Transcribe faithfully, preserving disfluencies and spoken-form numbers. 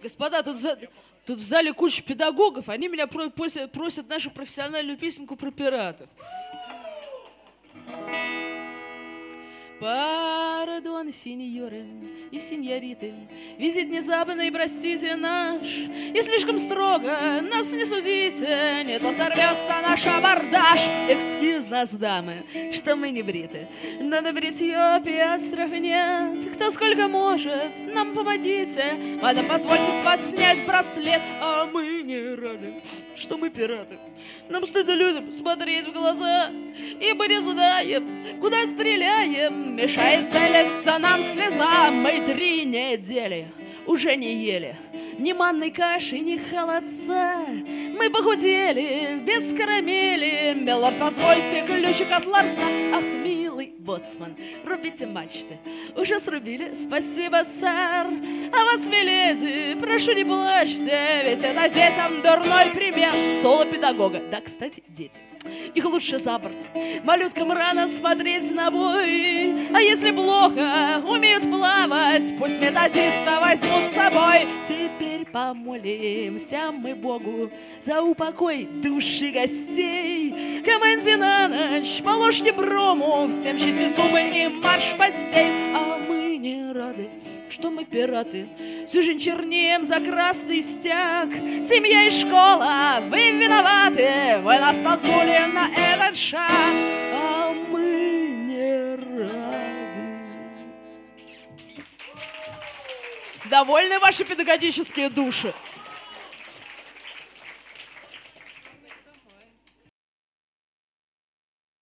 Господа, тут, за... тут в зале куча педагогов, они меня про... просят, просят нашу профессиональную песенку про пиратов. Пардон, сеньоры и сеньориты, визит внезапный, простите наш, и слишком строго нас не судите, не то сорвется наш абордаж. Экскьюз нас, дамы, что мы не бриты, но на бритье пиастров нет. Кто сколько может, нам помогите, мадам, позвольте с вас снять браслет. А мы не рады, что мы пираты. Нам стыдно людям смотреть в глаза, и мы не знаем, куда стреляем. Мешает целиться нам слеза. Мы три недели уже не ели ни манной каши, ни холодца. Мы похудели без карамели. Милорд, позвольте ключик от ларца. Ах, милый боцман, рубите мачты. Уже срубили, спасибо, сэр. А вас, миледи, прошу, не плачьте, ведь это детям дурной пример. Соло педагога. Да, кстати, дети. Их лучше за борт. Малюткам рано смотреть на бой. А если плохо умеют плавать, пусть методиста возьмут с собой. Теперь помолимся мы Богу за упокой души гостей. Команде на ночь положьте брому, всем чистить зубы и марш в постель. А мы не рады, что мы пираты, всю жизнь чернеем за красный стяг. Семья и школа, вы виноваты, вы нас толкнули на этот шаг. А мы не рады. Довольны ваши педагогические души?